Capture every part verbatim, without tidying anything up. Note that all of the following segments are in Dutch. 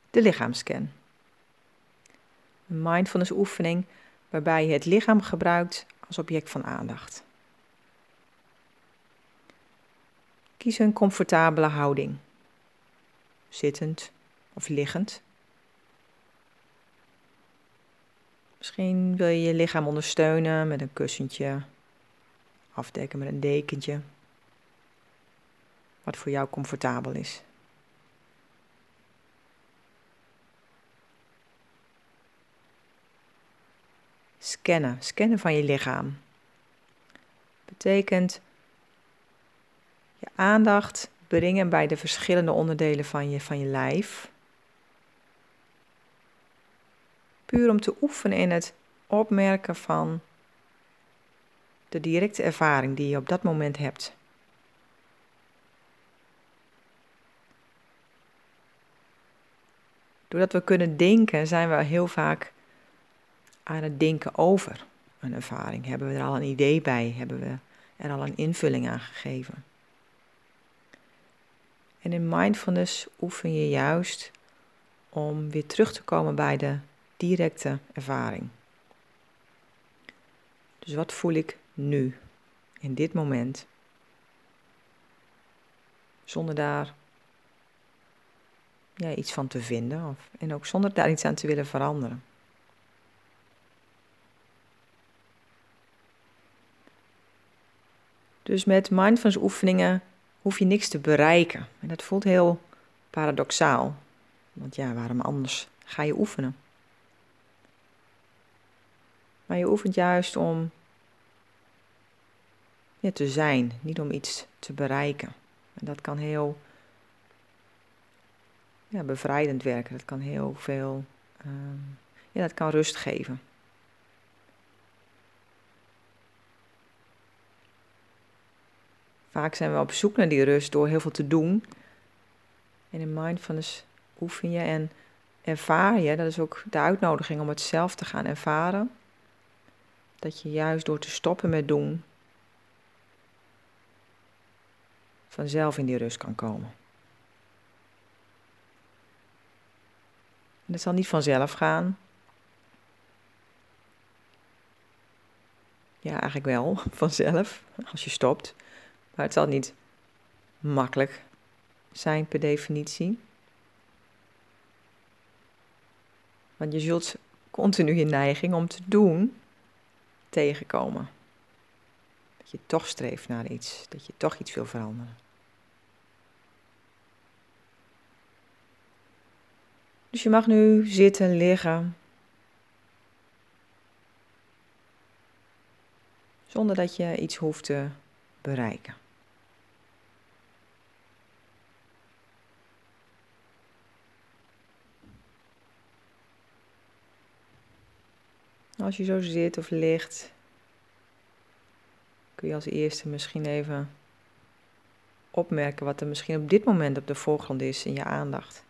de lichaamsscan. Een mindfulness oefening waarbij je het lichaam gebruikt als object van aandacht. Kies een comfortabele houding, zittend of liggend. Misschien wil je je lichaam ondersteunen met een kussentje, afdekken met een dekentje, wat voor jou comfortabel is. Scannen, scannen van je lichaam. Betekent je aandacht brengen bij de verschillende onderdelen van je, van je lijf. Puur om te oefenen in het opmerken van de directe ervaring die je op dat moment hebt. Doordat we kunnen denken, zijn we heel vaak aan het denken over een ervaring. Hebben we er al een idee bij? Hebben we er al een invulling aan gegeven? En in mindfulness oefen je juist om weer terug te komen bij de directe ervaring. Dus wat voel ik nu, in dit moment? Zonder daar ja, iets van te vinden of, en ook zonder daar iets aan te willen veranderen. Dus met mindfulness oefeningen hoef je niks te bereiken. En dat voelt heel paradoxaal. Want ja, waarom anders ga je oefenen? Maar je oefent juist om ja, te zijn, niet om iets te bereiken. En dat kan heel ja, bevrijdend werken. Dat kan heel veel, um, ja, dat kan rust geven. Vaak zijn we op zoek naar die rust door heel veel te doen. En in mindfulness oefen je en ervaar je, dat is ook de uitnodiging om het zelf te gaan ervaren. Dat je juist door te stoppen met doen, vanzelf in die rust kan komen. En dat zal niet vanzelf gaan. Ja, eigenlijk wel, vanzelf, als je stopt. Maar het zal niet makkelijk zijn per definitie. Want je zult continu je neiging om te doen tegenkomen. Dat je toch streeft naar iets, dat je toch iets wil veranderen. Dus je mag nu zitten, liggen, zonder dat je iets hoeft te bereiken. Als je zo zit of ligt, kun je als eerste misschien even opmerken wat er misschien op dit moment op de voorgrond is in je aandacht.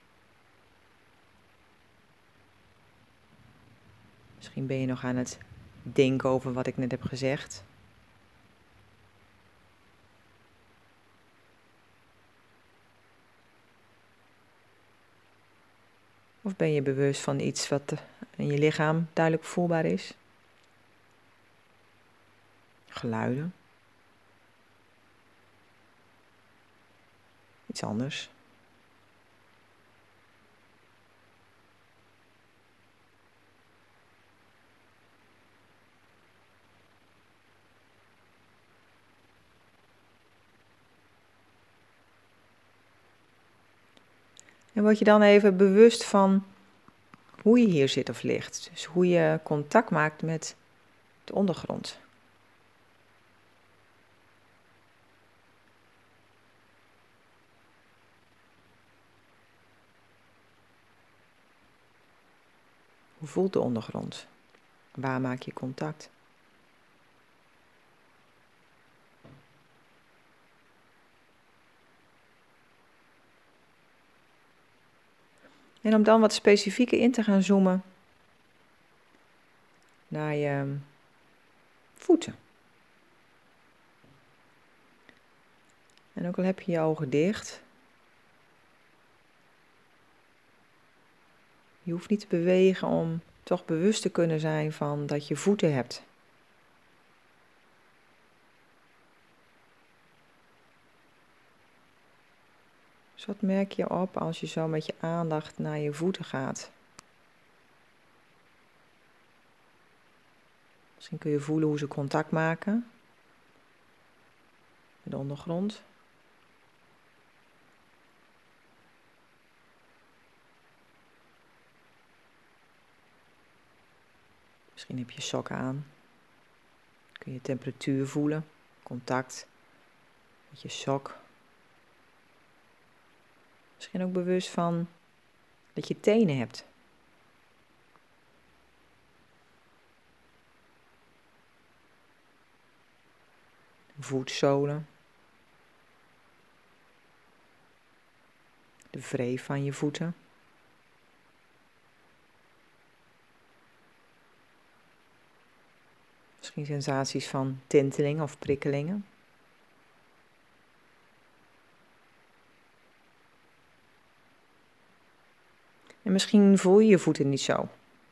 Misschien ben je nog aan het denken over wat ik net heb gezegd. Of ben je bewust van iets wat in je lichaam duidelijk voelbaar is? Geluiden. Iets anders. En word je dan even bewust van hoe je hier zit of ligt. Dus hoe je contact maakt met de ondergrond. Hoe voelt de ondergrond? Waar maak je contact? En om dan wat specifieker in te gaan zoomen naar je voeten. En ook al heb je je ogen dicht, Je hoeft niet te bewegen om toch bewust te kunnen zijn van dat je voeten hebt. Dus wat merk je op als je zo met je aandacht naar je voeten gaat? Misschien kun je voelen hoe ze contact maken met de ondergrond. Misschien heb je sokken aan. Kun je temperatuur voelen, contact met je sok. Misschien ook bewust van dat je tenen hebt. Voetzolen. De wreef van je voeten. Misschien sensaties van tinteling of prikkelingen. En misschien voel je je voeten niet zo.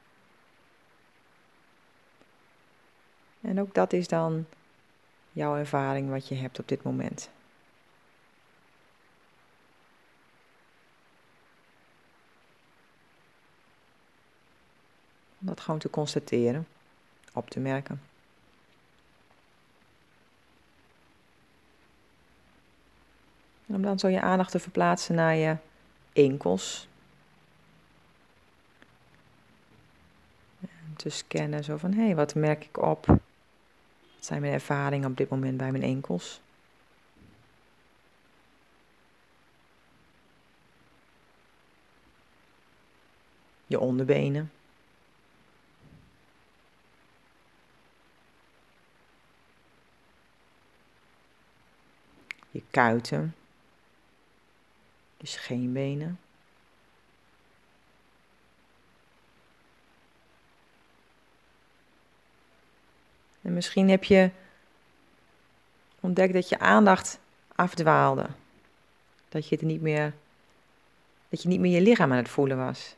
En ook dat is dan jouw ervaring wat je hebt op dit moment. Om dat gewoon te constateren, op te merken. En om dan zo je aandacht te verplaatsen naar je enkels. En te scannen, zo van, hé, hey, wat merk ik op? Wat zijn mijn ervaringen op dit moment bij mijn enkels? Je onderbenen. Je kuiten. Je scheenbenen. En misschien heb je ontdekt dat je aandacht afdwaalde. Dat je het niet meer, dat je niet meer je lichaam aan het voelen was.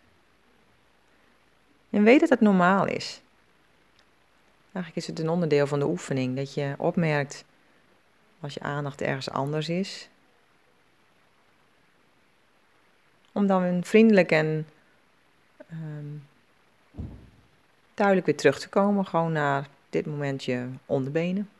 En weet dat het normaal is. Eigenlijk is het een onderdeel van de oefening, dat je opmerkt als je aandacht ergens anders is. Om dan vriendelijk en um, duidelijk weer terug te komen, gewoon naar dit moment je onderbenen.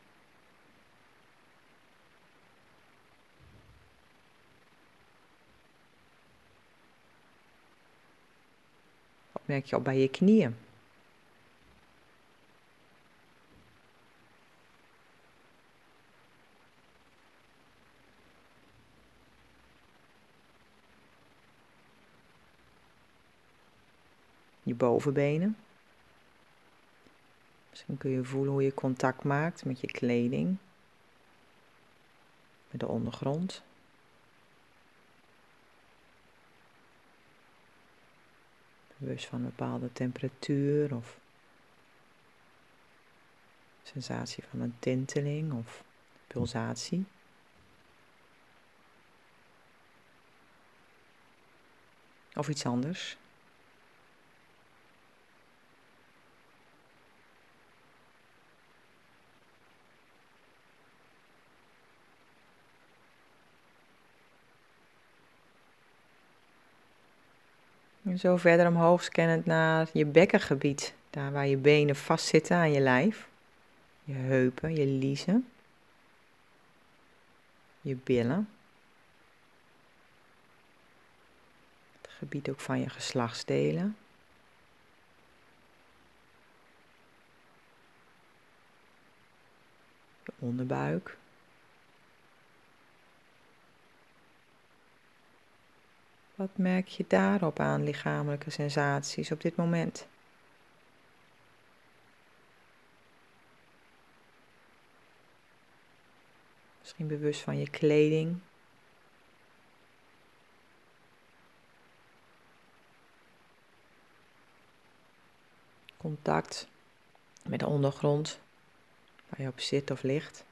Wat merk je op bij je knieën? Je bovenbenen. Misschien kun je voelen hoe je contact maakt met je kleding, met de ondergrond. Bewust van een bepaalde temperatuur of sensatie van een tinteling of pulsatie. Of iets anders. En zo verder omhoog scannend naar je bekkengebied. Daar waar je benen vastzitten aan je lijf. Je heupen, je liezen. Je billen. Het gebied ook van je geslachtsdelen. Je onderbuik. Wat merk je daarop aan lichamelijke sensaties op dit moment? Misschien bewust van je kleding. Contact met de ondergrond waar je op zit of ligt.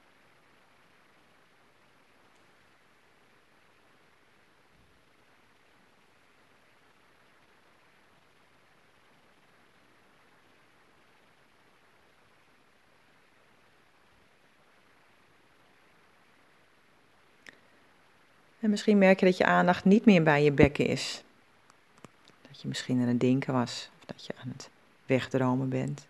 En misschien merk je dat je aandacht niet meer bij je bekken is. Dat je misschien aan het denken was, of dat je aan het wegdromen bent.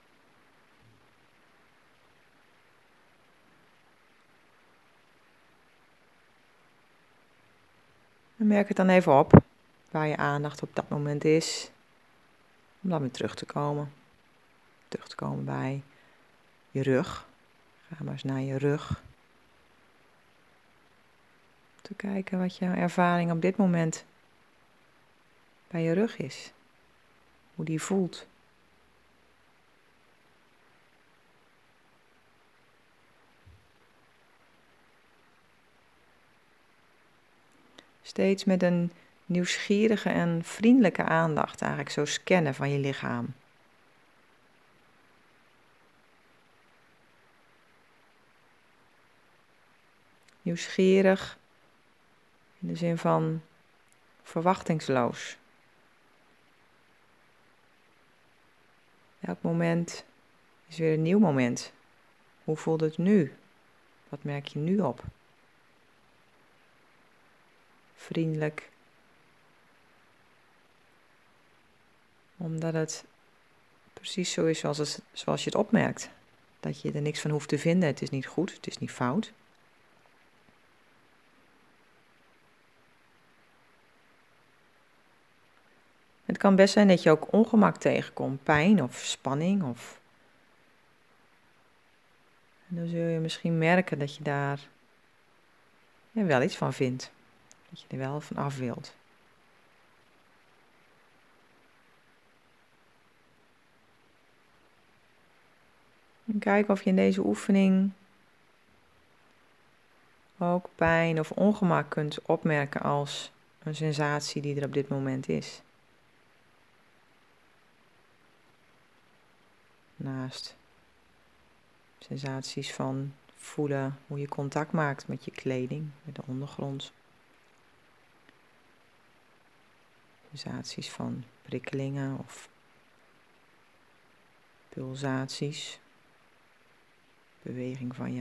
En merk het dan even op, waar je aandacht op dat moment is, om dan weer terug te komen. Terug te komen bij je rug. Ga maar eens naar je rug. Te kijken wat jouw ervaring op dit moment bij je rug is. Hoe die voelt. Steeds met een nieuwsgierige en vriendelijke aandacht eigenlijk zo scannen van je lichaam. Nieuwsgierig in de zin van verwachtingsloos. Elk moment is weer een nieuw moment. Hoe voelt het nu? Wat merk je nu op? Vriendelijk. Omdat het precies zo is zoals, het, zoals je het opmerkt. Dat je er niks van hoeft te vinden. Het is niet goed, het is niet fout. Het kan best zijn dat je ook ongemak tegenkomt. Pijn of spanning. Of... En dan zul je misschien merken dat je daar ja, wel iets van vindt. Dat je er wel van af wilt. En kijk of je in deze oefening ook pijn of ongemak kunt opmerken als een sensatie die er op dit moment is. Naast sensaties van voelen hoe je contact maakt met je kleding, met de ondergrond. Sensaties van prikkelingen of pulsaties. Beweging van je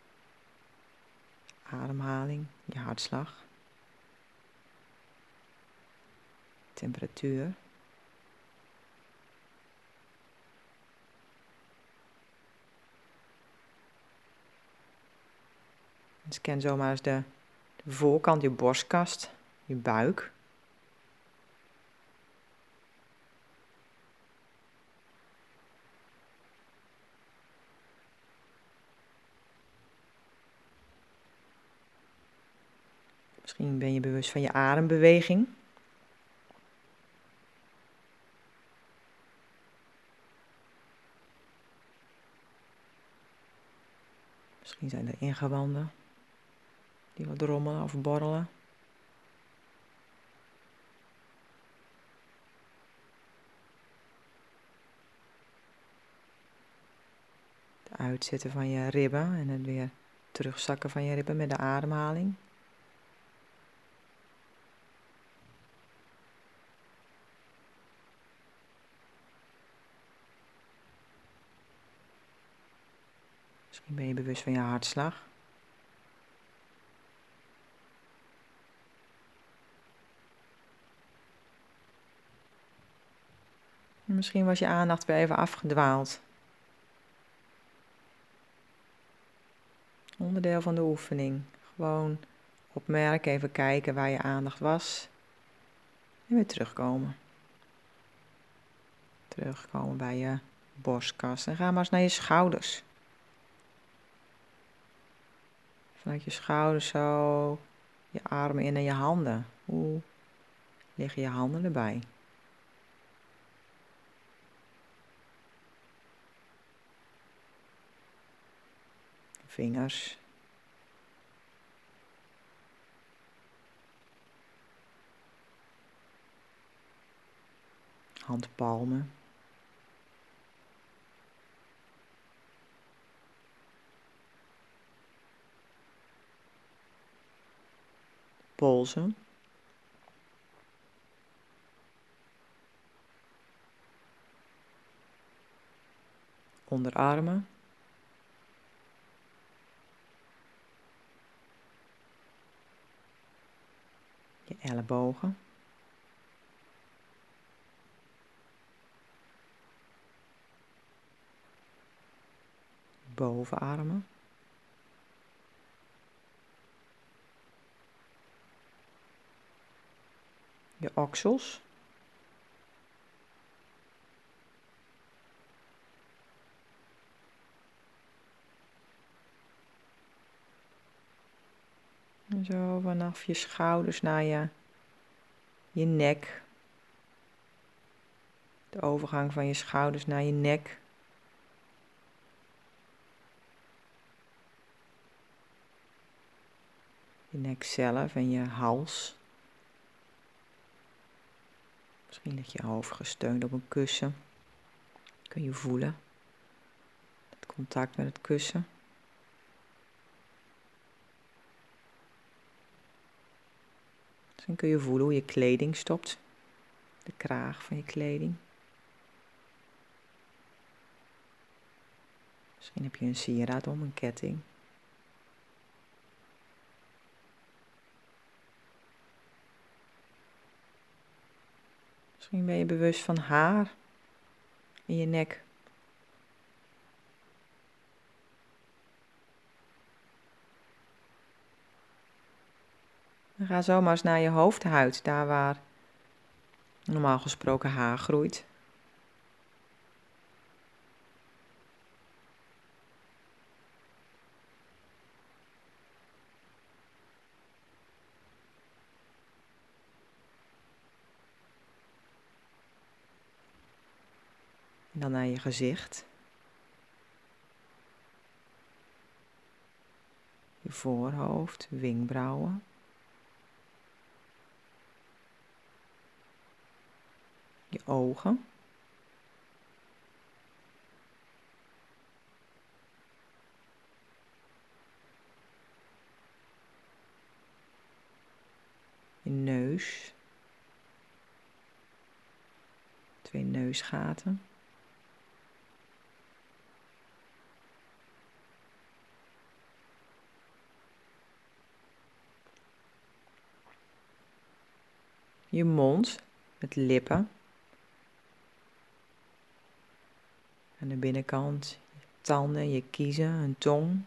ademhaling, je hartslag. Temperatuur. Scan zomaar eens de, de voorkant, je borstkast, je buik. Misschien ben je bewust van je adembeweging. Misschien zijn er ingewanden die wat rommelen of borrelen. Het uitzetten van je ribben en het weer terugzakken van je ribben met de ademhaling. Misschien ben je bewust van je hartslag. En misschien was je aandacht weer even afgedwaald. Onderdeel van de oefening. Gewoon opmerken, even kijken waar je aandacht was. En weer terugkomen. Terugkomen bij je borstkas. En ga maar eens naar je schouders. Vanuit je schouders zo, je armen in en je handen. Hoe liggen je handen erbij? Vingers. Handpalmen. Polsen. Onderarmen. ellebogen. Bovenarmen. Je oksels. En zo vanaf je schouders naar je, je nek. De overgang van je schouders naar je nek. Je nek zelf en je hals. Misschien ligt je hoofd gesteund op een kussen. Kun je voelen het contact met het kussen. Misschien kun je voelen hoe je kleding stopt. De kraag van je kleding. Misschien heb je een sieraad om, een ketting. Misschien ben je bewust van haar in je nek. En ga zo maar eens naar je hoofdhuid, daar waar normaal gesproken haar groeit. En dan naar je gezicht. Je voorhoofd, wenkbrauwen. Je ogen. Je neus. Twee neusgaten. Je mond met lippen. Aan de binnenkant je tanden, je kiezen, een tong.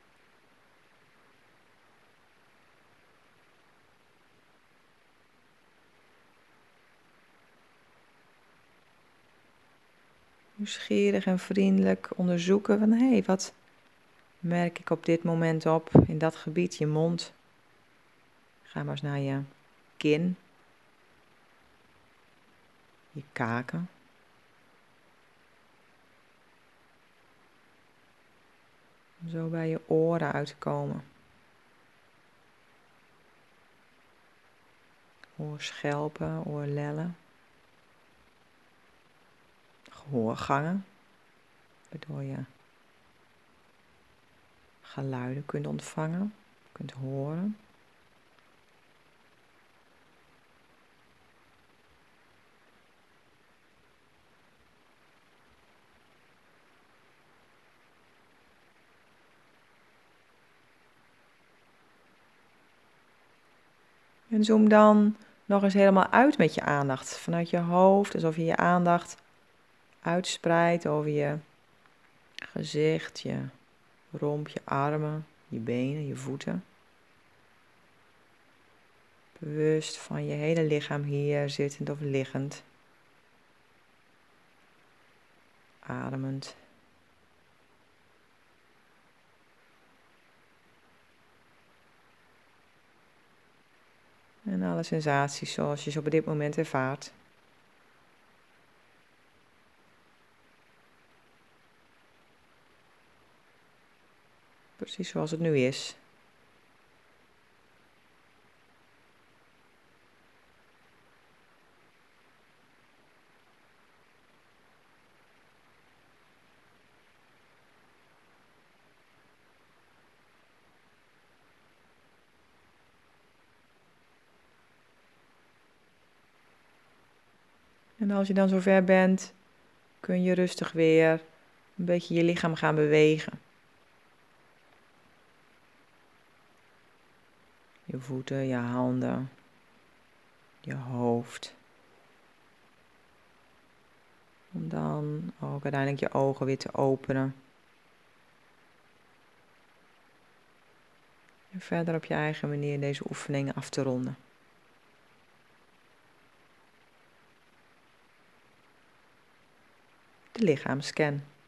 Nieuwsgierig en vriendelijk onderzoeken van hé, hey, wat merk ik op dit moment op in dat gebied, je mond. Ga maar eens naar je kin. Je kaken. Om zo bij je oren uit te komen. Oorschelpen, oorlellen. Gehoorgangen. Waardoor je geluiden kunt ontvangen, kunt horen. En zoom dan nog eens helemaal uit met je aandacht. Vanuit je hoofd, alsof je je aandacht uitspreidt over je gezicht, je romp, je armen, je benen, je voeten. Bewust van je hele lichaam hier, zittend of liggend. Ademend. En alle sensaties zoals je ze op dit moment ervaart. Precies zoals het nu is. En als je dan zover bent, kun je rustig weer een beetje je lichaam gaan bewegen. Je voeten, je handen, je hoofd. Om dan ook uiteindelijk je ogen weer te openen. En verder op je eigen manier deze oefeningen af te ronden. De lichaamsscan.